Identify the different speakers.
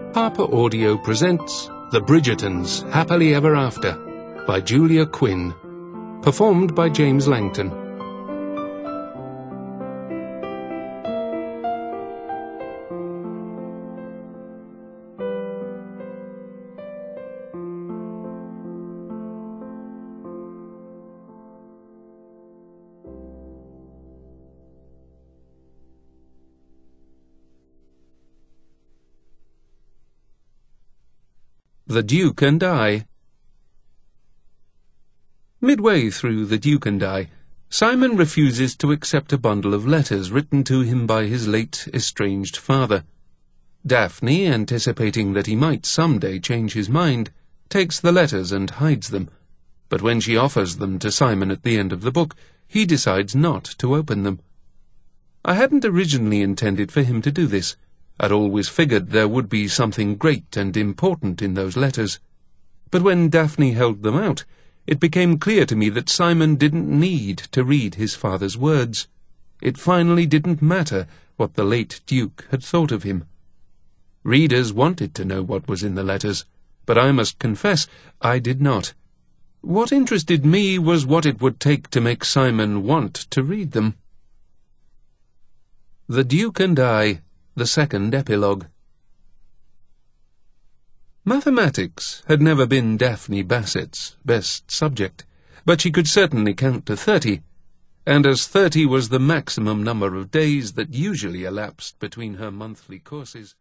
Speaker 1: Harper Audio presents The Bridgertons Happily Ever After by Julia Quinn, performed by James Langton. The Duke and I. Midway through The Duke and I, Simon refuses to accept a bundle of letters written to him by his late estranged father. Daphne, anticipating that he might some day change his mind, takes the letters and hides them, but when she offers them to Simon at the end of the book, he decides not to open them. I hadn't originally intended for him to do this. I'd always figured there would be something great and important in those letters. But when Daphne held them out, it became clear to me that Simon didn't need to read his father's words. It finally didn't matter what the late Duke had thought of him. Readers wanted to know what was in the letters, but I must confess I did not. What interested me was what it would take to make Simon want to read them. The Duke and I, the second epilogue. Mathematics had never been Daphne Bassett's best subject, but she could certainly count to 30, and as 30 was the maximum number of days that usually elapsed between her monthly courses,